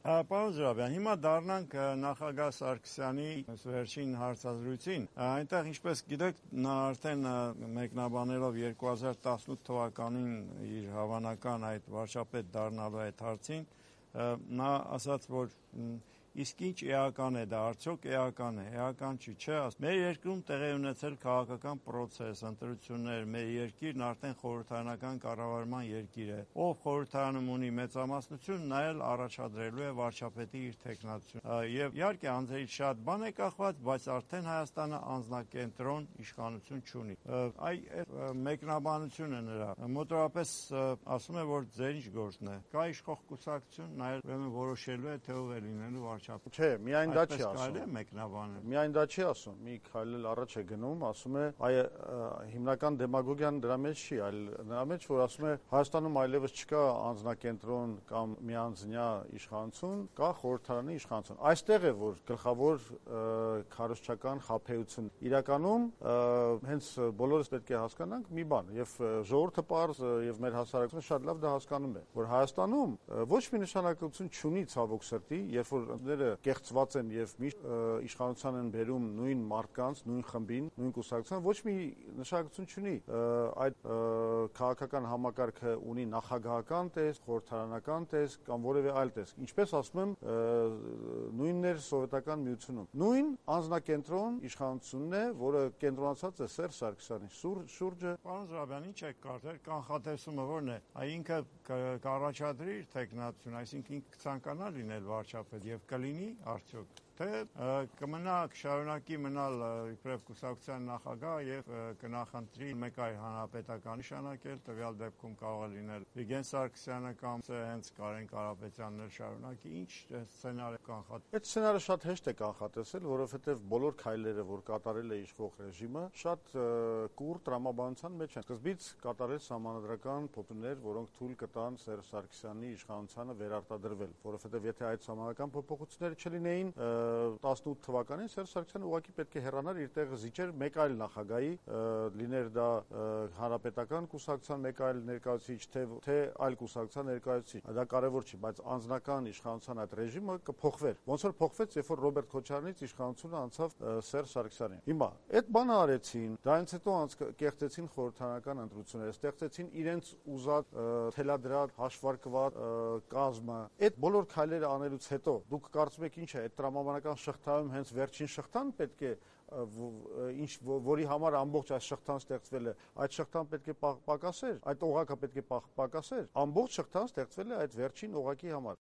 Պարոն Զուրաբյան, հիմա դառնանք նախագահ Սարգսյանի վերջին հարցազրույցին։ Այնտեղ, ինչպես գիտեք, նա արդեն մեկնաբանելով 2018 թվականին իր հավանական այդ վարչապետ դառնալու այդ հարցին, նա ասաց, որ իսկ ինչ էական է դա, արդյոք էական է, էական չի, չէ, մեր երկրում տեղի ունեցել քաղաքական պրոցես, ընտրություններ, մեր երկիրն արդեն խորհրդարանական կառավարման երկիր է, ով խորհրդարանում ունի մեծամասնություն, նա էլ առաջադրելու է վարչապետի իր թեկնածությունը։ Եվ իհարկե անձերից շատ բան է կախված, բայց արդեն Հայաստանը անձնակենտրոն իշխանություն չունի։ Այդ մեկնաբանությունը նրա մոտավորապես ասում է, որ ձեր ինչ գործն է, կա իշխող կուսակցություն, նա էլ որոշելու է, թե ով է լինելու վարչապետ։ Չէ, միայն դա չի ասում։ Միայն դա չի ասում, մի քայլ էլ առաջ է գնում, ասում է, հիմնական դեմագոգիան դրա մեջ չի, այլ նրա մեջ, որ ասում է Հայաստանում այլևս չկա անձնակենտրոն կամ միանձնյա իշխանություն, կա խորհրդարանի իշխանություն։ Այստեղ է, որ գլխավոր քարոզչական խաբեություն իրականում հենց բոլորս պետք է հասկանանք մի բան, եւ ժողովուրդը պարզ եւ մեր հասարակությունը շատ լավ դա հասկանում է, որ Հայաստանում ոչ մի նշանակություն չունի ցավոք սրտի, երբ որ կեղծված են եւ միշտ իշխանության են բերում նույն մարդկանց, նույն խմբին, նույն կուսակցության, ոչ մի նշանակություն չունի այդ քաղաքական համակարգը ունի նախագահական տեսք, խորհրդարանական տեսք կամ որևէ այլ տեսք։ Ինչպես ասում եմ, նույնն էր սովետական միությունում։ Նույն անձնակենտրոն իշխանությունն է, որը կենտրոնացած է Սերժ Սարգսյանի շուրջը։ Պարոն Զուրաբյան, ինչ է կարծել, կանխատեսումը ո՞րն է։ Ինքը կառաջադրի իր թեկնածություն, այսինքն ինքը կցանկանա լինել վարչապետ եւ կլինի արդյոք, թե կմնա կշարունակի մնալ իբրև կուսակցության նախագահ եւ կնախընտրի մեկ այլ հանրապետական նշանակել, տվյալ դեպքում կարող է լինել Վիգեն Սարգսյանը կամ հենց Կարեն Կարապետյանն էլ շարունակի, ինչ սցենար կանխատեսել։ Այդ սցենարը շատ հեշտ է կանխատեսել, որովհետեւ բոլոր քայլերը, որ կատարել է իշխող ռեժիմը, շատ կուռ տրամաբանության մեջ են։ Սկզբից կատարել սահմանադրական փոփոխություններ, որոնք թույլ կտան Սերժ Սարգսյանի իշխանությանը վերարտադրվել, որովհետեւ եթե այդ սահմանադրական փոփոխությունները չլինեին, 18 թվականին Սերժ Սարգսյանը ուղղակի պետք է հեռանար իր տեղը զիջեր մեկ այլ նախագահի, լիներ դա հանրապետական կուսակցության մեկ այլ ներկայացուցիչ, թե այլ կուսակցության ներկայացուցիչ։ Դա կարևոր չի, բայց անձնական իշխանության այդ ռեժիմը կփոխվեր։ Ոնց որ փոխվեց, երբ որ Ռոբերտ Քոչարյանից իշխանությունը անցավ Սերժ Սարգսյանին։ Հիմա այդ բանը արեցին, դրանից հետո կեղծեցին խորհրդարանական ընտրությունները, ստեղծեցին իրենց ուզած թելադրած հաշվարկված կազմը։ Այդ բոլոր քայլերը անելուց հետո դուք կարծում եք ինչ է, այդ տրամաբանական շղթայում հենց վերջին շղթան պետք է որի համար ամբողջ այս շղթան ստեղծվել է, այդ շղթան պետք է պակասեր, այդ օղակը պետք է պակասեր, ամբողջ շղթան ստեղծվել է այդ վերջին օղակի համար։